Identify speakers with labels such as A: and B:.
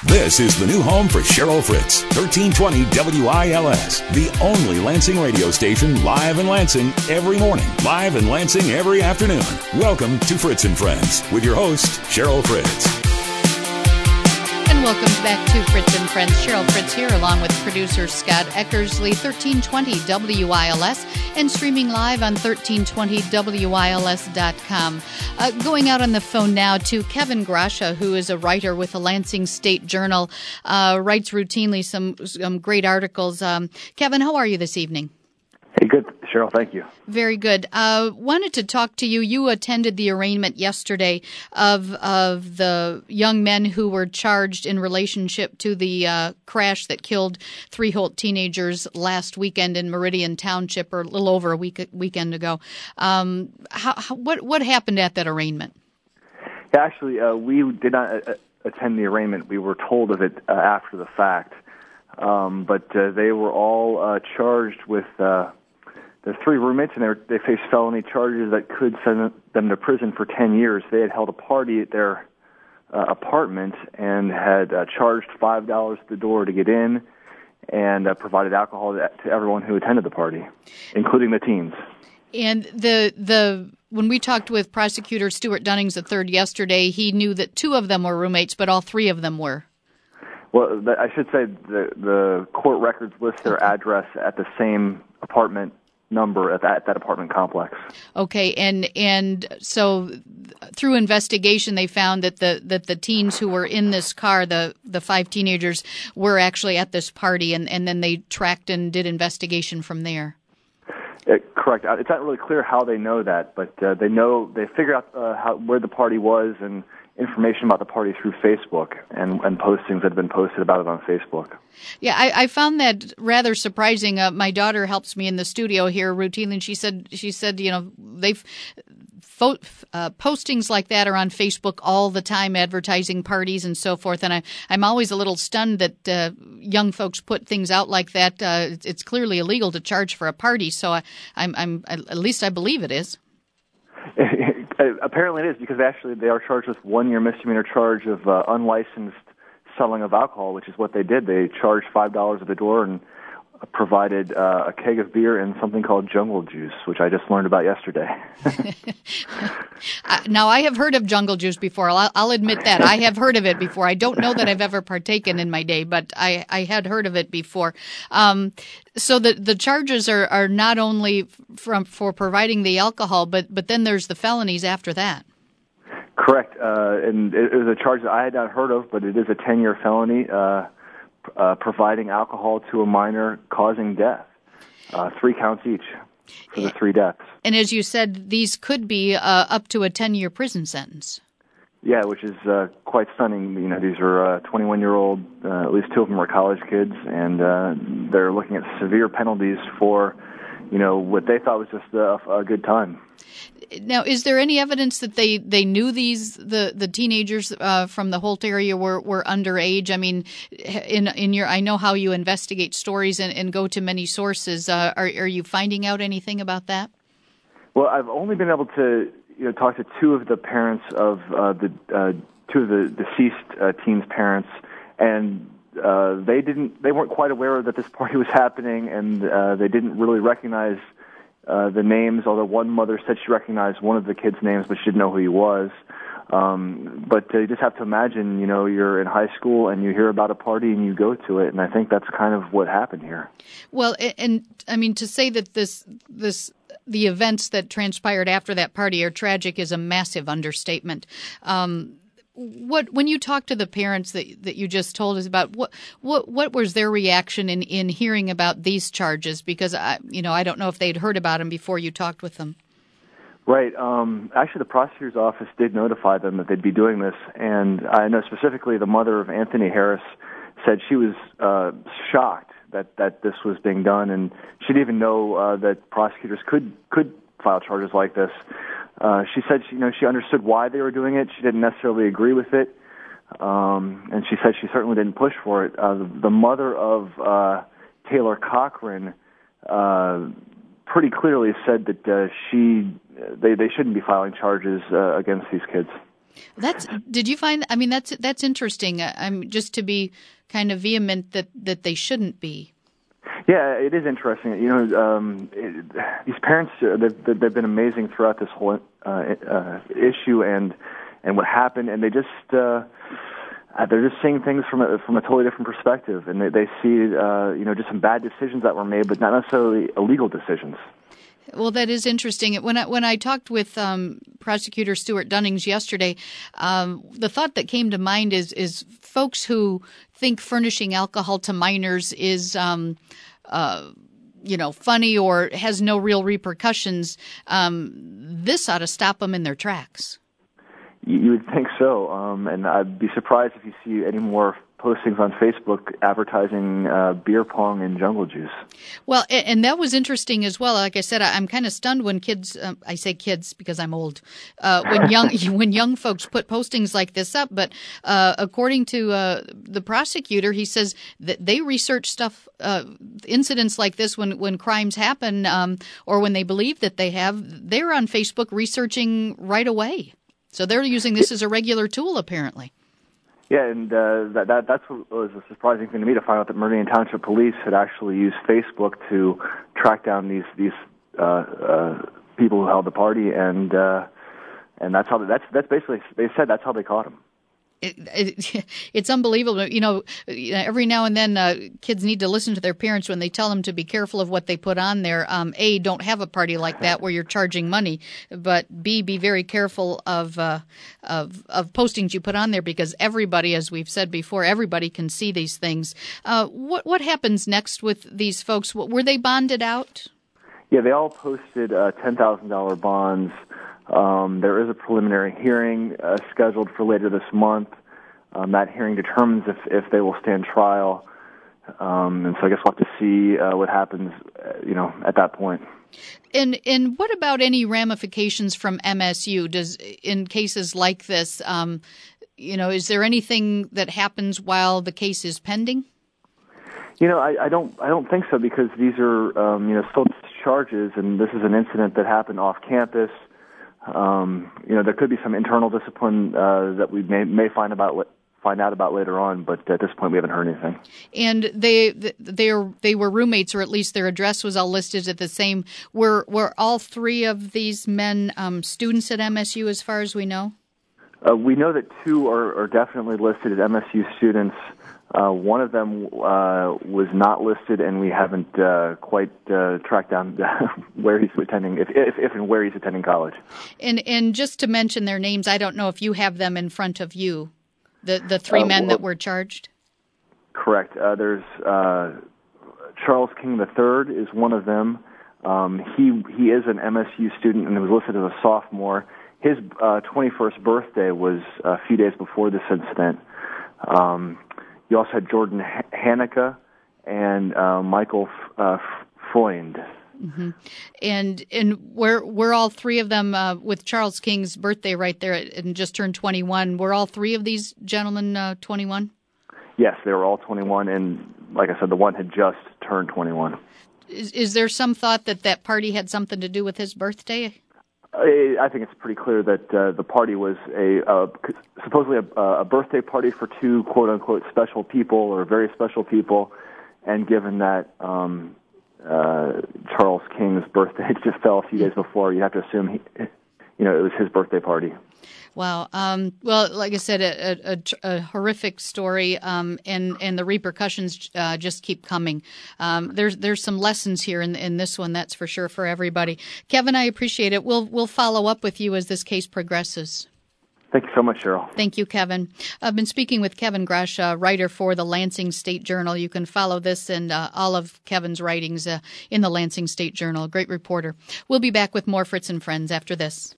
A: This is the new home for Cheryl Fritz, 1320 WILS, the only Lansing radio station live in Lansing every morning, live in Lansing every afternoon. Welcome to Fritz and Friends with your host, Cheryl Fritz.
B: And welcome back to Fritz and Friends. Cheryl Fritz here, along with producer Scott Eckersley, 1320 WILS, and streaming live on 1320WILS.com. Going out on the phone now to Kevin Grasha, who is a writer with the Lansing State Journal, writes routinely some great articles. Kevin, how are you this evening?
C: Hey, good, Cheryl. Thank you.
B: Very good. Wanted to talk to you. You attended the arraignment yesterday of the young men who were charged in relationship to the crash that killed 3 Holt teenagers last weekend in Meridian Township, or a little over a weekend ago. What happened at that arraignment?
C: Yeah, actually, we did not attend the arraignment. We were told of it after the fact. But they were all charged with the 3 roommates, and they faced felony charges that could send them to prison for 10 years. They had held a party at their apartment and had charged $5 at the door to get in, and provided alcohol to everyone who attended the party, including the teens.
B: And when we talked with Prosecutor Stuart Dunnings III yesterday, he knew that 2 of them were roommates, but all 3 of them were.
C: Well, I should say the court records list their address at the same apartment number at that apartment complex.
B: Okay, and so through investigation, they found that the teens who were in this car, the 5 teenagers, were actually at this party, and then they tracked and did investigation from there.
C: Correct. It's not really clear how they know that, but they figured out where the party was and information about the party through Facebook and postings that have been posted about it on Facebook.
B: Yeah, I found that rather surprising. My daughter helps me in the studio here routinely, and she said, they've postings like that are on Facebook all the time, advertising parties and so forth. And I'm always a little stunned that young folks put things out like that. It's clearly illegal to charge for a party, so I'm at least I believe it is.
C: Apparently it is, because actually they are charged with 1-year misdemeanor charge of unlicensed selling of alcohol, which is what they did. They charged $5 at the door and provided a keg of beer and something called jungle juice, which I just learned about yesterday.
B: Now, I have heard of jungle juice before. I'll admit that. I have heard of it before. I don't know that I've ever partaken in my day, but I had heard of it before. So the charges are not only for providing the alcohol, but then there's the felonies after that.
C: Correct. And it was a charge that I had not heard of, but it is a 10-year felony, providing alcohol to a minor causing death. 3 counts each for the 3 deaths. And
B: as you said, these could be up to a 10-year prison sentence.
C: Yeah, which is quite stunning. These are 21-year-old, at least 2 of them are college kids, and they're looking at severe penalties for, what they thought was just a good time.
B: Now, is there any evidence that they knew the teenagers from the Holt area were underage? I mean, in your, I know how you investigate stories and go to many sources. Are you finding out anything about that? Well,
C: I've only been able to talk to 2 of the parents of 2 of the deceased teens' parents, and they weren't quite aware that this party was happening, and they didn't really recognize the names, although one mother said she recognized one of the kids' names, but she didn't know who he was. But you just have to imagine, you're in high school and you hear about a party and you go to it, and I think that's kind of what happened here. Well,
B: and I mean, to say that the events that transpired after that party are tragic is a massive understatement. When you talk to the parents that you just told us about, what was their reaction in hearing about these charges? Because I don't know if they'd heard about them before you talked with them.
C: Right. Actually, the prosecutor's office did notify them that they'd be doing this, and I know specifically the mother of Anthony Harris said she was shocked that this was being done, and she didn't even know that prosecutors could file charges like this. She said she understood why they were doing it. She didn't necessarily agree with it, and she said she certainly didn't push for it. The mother of Taylor Cochran pretty clearly said that they shouldn't be filing charges against these kids.
B: Did you find? I mean, that's interesting. I'm just to be kind of vehement that they shouldn't be.
C: Yeah, it is interesting. These parents, they've been amazing throughout this whole issue and what happened, and they're just seeing things from a totally different perspective, and they see just some bad decisions that were made, but not necessarily illegal decisions.
B: Well, that is interesting. When I talked with Prosecutor Stuart Dunnings yesterday, the thought that came to mind is folks who think furnishing alcohol to minors is funny or has no real repercussions. This ought to stop them in their tracks.
C: You would think so, and I'd be surprised if you see any more postings on Facebook advertising beer pong and jungle juice.
B: Well, and that was interesting as well. Like I said, I'm kind of stunned when kids, I say kids because I'm old, when young folks put postings like this up. But according to the prosecutor, he says that they research stuff, incidents like this when crimes happen or when they believe that they have, they're on Facebook researching right away. So they're using this as a regular tool, apparently.
C: Yeah, and that's what was a surprising thing to me, to find out that Meridian Township Police had actually used Facebook to track down these people who held the party, and that's basically, they said that's how they caught him.
B: It's unbelievable. Every now and then kids need to listen to their parents when they tell them to be careful of what they put on there. A, don't have a party like that where you're charging money, but B, be very careful of postings you put on there, because everybody, as we've said before, everybody can see these things. What happens next with these folks? Were they bonded out?
C: Yeah, they all posted $10,000 bonds. There is a preliminary hearing scheduled for later this month. That hearing determines if they will stand trial. And so I guess we'll have to see what happens, at that point.
B: And what about any ramifications from MSU? In cases like this, is there anything that happens while the case is pending?
C: I don't think so, because these are still charges, and this is an incident that happened off campus. There could be some internal discipline that we may find out about later on, but at this point we haven't heard anything.
B: And they were roommates, or at least their address was all listed at the same. Were all three of these men students at MSU, as far as we know?
C: We know that two are definitely listed as MSU students. One of them was not listed, and we haven't quite tracked down where he's attending, if and where he's attending college. And
B: just to mention their names, I don't know if you have them in front of you, the three men that were charged?
C: Correct. There's Charles King III is one of them. He is an MSU student and was listed as a sophomore. His 21st birthday was a few days before this incident. You also had Jordan Hanukkah and Michael Freund.
B: Mm-hmm. And we're all three of them with Charles King's birthday right there and just turned 21. Were all three of these gentlemen 21? Yes, they were all 21, and like I said, the one had just turned 21. Is there some thought that party had something to do with his birthday? I think it's pretty clear that the party was supposedly a birthday party for two quote-unquote special people, or very special people, and given that Charles King's birthday just fell a few days before, you have to assume it was his birthday party. Wow. Well, like I said, a horrific story, and the repercussions just keep coming. There's some lessons here in this one, that's for sure, for everybody. Kevin, I appreciate it. We'll follow up with you as this case progresses. Thank you so much, Cheryl. Thank you, Kevin. I've been speaking with Kevin Grosh, writer for the Lansing State Journal. You can follow this and all of Kevin's writings in the Lansing State Journal. Great reporter. We'll be back with more Fritz and Friends after this.